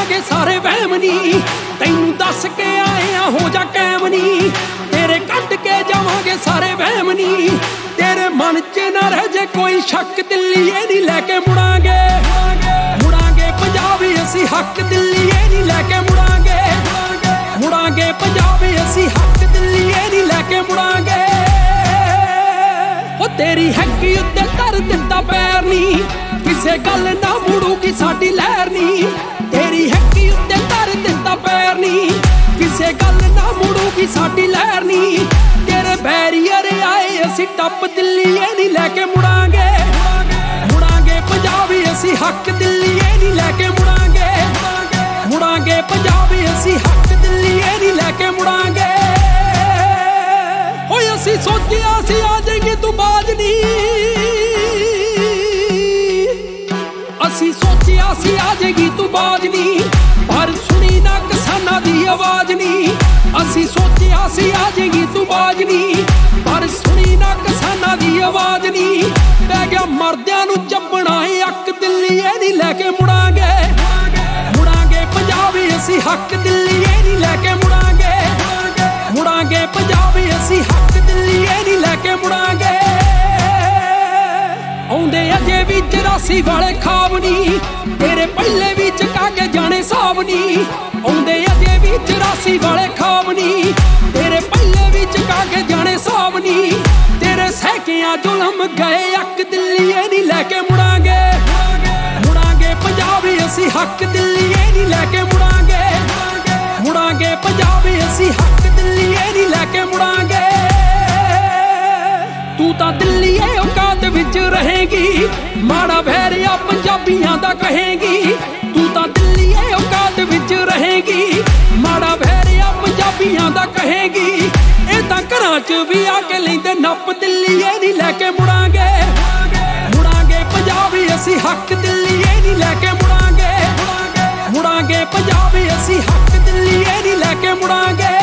ਜਾਵਾਂਗੇ ਸਾਰੇ ਵਹਿਮ ਨੀ, ਤੈਨੂੰ ਦੱਸ ਕੇ ਆਏ ਆ ਹੋ ਜਾ ਕਾਇਮ ਨੀ। ਤੇਰੇ ਕੱਢ ਕੇ ਜਾਵਾਂਗੇ ਸਾਰੇ ਵਹਿਮ ਨੀ, ਤੇਰੇ ਮਨ 'ਚ ਨਾ ਰਹਿ ਜੇ ਕੋਈ ਸ਼ੱਕ। ਦਿੱਲੀਏ ਨੀ ਲੈ ਕੇ ਮੁੜਾਂਗੇ, ਮੁੜਾਂਗੇ ਪੰਜਾਬ ਅਸੀਂ ਹੱਕ। ਦਿੱਲੀਏ ਨੀ ਲੈ ਕੇ ਮੁੜਾਂਗੇ, ਮੁੜਾਂਗੇ ਪੰਜਾਬ ਅਸੀਂ ਹੱਕ। ਦਿੱਲੀਏ ਨੀ ਲੈ ਕੇ ਮੁੜਾਂਗੇ। ਉਹ ਤੇਰੀ ਹੈਗੀ ਉੱਤੇ ਧਰ ਦਿੱਤਾ ਪੈਰ ਨੀ, ਕਿਸੇ ਗੱਲ ਨਾ ਮੁੜੂਗੀ ਸਾਡੀ ਲਹਿਰ ਨੀ। ਤੇਰੀ ਹੈਗੀ ਉੱਤੇ ਧਰ ਦਿੱਤਾ ਪੈਰ ਨੀ, ਕਿਸੇ ਗੱਲ ਨਾ ਮੁੜੂਗੀ ਸਾਡੀ ਲਹਿਰ ਨੀ। ਤੇਰੇ ਬੈਰੀਅਰ ਆਏ ਅਸੀਂ ਟੱਪ। ਦਿੱਲੀਏ ਨੀ ਲੈ ਕੇ ਮੁੜਾਂਗੇ, ਮੁੜਾਂਗੇ ਪੰਜਾਬ ਅਸੀਂ ਹੱਕ। ਦਿੱਲੀਏ ਨੀ ਲੈ ਕੇ ਮੁੜਾਂਗੇ, ਮੁੜਾਂਗੇ ਪੰਜਾਬ ਅਸੀਂ ਹੱਕ। ਦਿੱਲੀਏ ਨੀ ਲੈ ਕੇ ਮੁੜਾਂਗੇ। ਓਏ ਅਸੀਂ ਸੋਚਿਆ ਸੀ ਆ ਜਾਏਗੀ ਤੂੰ ਬਾਜ ਨੀ, ਅਸੀਂ ਸੋਚਿਆ ਸੀ ਆ ਜਾਏਗੀ ਤੂੰ ਬਾਜ ਨੀ, ਪਰ ਸੁਣੀ ਨਾ ਕਿਸਾਨਾਂ ਦੀ ਆਵਾਜ਼ ਨੀ। ਅਸੀਂ ਸੋਚਿਆ ਸੀ ਆ ਜਾਏਗੀ ਤੂੰ ਬਾਜ ਨੀ, ਪਰ ਸੁਣੀ ਨਾ ਕਿਸਾਨਾਂ ਦੀ ਆਵਾਜ਼ ਨੀ। ਪੈ ਗਿਆ ਮਰਦਿਆਂ ਨੂੰ ਚੱਬਣਾ ਅੱਕ। ਦਿੱਲੀਏ ਨੀ ਲੈ ਕੇ ਮੁੜਾਂਗੇ, ਮੁੜਾਂਗੇ ਪੰਜਾਬ ਅਸੀਂ ਹੱਕ। ਦਿੱਲੀਏ ਨੀ ਲੈ ਕੇ ਮੁੜਾਂਗੇ, ਮੁੜਾਂਗੇ ਪੰਜਾਬ ਅਸੀਂ ਹੱਕ। ਦਿੱਲੀਏ ਨੀ ਲੈ ਕੇ ਮੁੜਾਂਗੇ। ਆਉਂਦੇ ਅਜੇ ਵੀ 84 ਵਾਲੇ ਖਾਬ ਨੀ, ਤੇਰੇ ਪਹਿਲੇ ਵੀ ਚਕਾ ਕੇ ਜਾਣੇ ਸਾਬ ਨੀ। ਆਉਂਦੇ ਅਜੇ ਵੀ 84 ਵਾਲੇ ਖਾਬ ਨੀ, ਤੇਰੇ ਪਹਿਲੇ ਵੀ ਚਕਾ ਕੇ ਜਾਣੇ ਸਾਬ ਨੀ। ਤੇਰੇ ਸਹਿਕਿਆਂ ਜ਼ੁਲਮ ਗਏ ਅੱਕ। ਦਿੱਲੀਏ ਨੀ ਲੈ ਕੇ ਮੁੜਾਂਗੇ, ਮੁੜਾਂਗੇ ਪੰਜਾਬ ਅਸੀਂ ਹੱਕ। ਦਿੱਲੀਏ ਨੀ ਲੈ ਕੇ ਮੁੜਾਂਗੇ, ਮੁੜਾਂਗੇ ਪੰਜਾਬ ਅਸੀਂ ਹੱਕ। ਦਿੱਲੀਏ ਨੀ ਲੈ ਕੇ ਮੁੜਾਂਗੇ। ਤੂੰ ਤਾਂ ਦਿੱਲੀਏ ਔਕਾਤ ਵਿੱਚ ਰਹੇਗੀ, ਮਾੜਾ ਵੈਰਿਆ ਪੰਜਾਬੀਆਂ ਦਾ ਕਹੇਗੀ। ਤੂੰ ਤਾਂ ਦਿੱਲੀਏ ਔਕਾਤ ਵਿੱਚ ਰਹੇਗੀ, ਮਾੜਾ ਵੈਰਿਆ ਪੰਜਾਬੀਆਂ ਦਾ ਕਹੇਗੀ। ਇਹ ਤਾਂ ਘਰਾਂ 'ਚ ਵੀ ਆ ਕੇ ਲੈਂਦੇ ਨੱਪ। ਦਿੱਲੀਏ ਨੀ ਲੈ ਕੇ ਮੁੜਾਂਗੇ, ਮੁੜਾਂਗੇ ਪੰਜਾਬ ਅਸੀਂ ਹੱਕ। ਦਿੱਲੀਏ ਨੀ ਲੈ ਕੇ ਮੁੜਾਂਗੇ, ਮੁੜਾਂਗੇ ਪੰਜਾਬ ਅਸੀਂ ਹੱਕ। ਦਿੱਲੀਏ ਨੀ ਲੈ ਕੇ ਮੁੜਾਂਗੇ।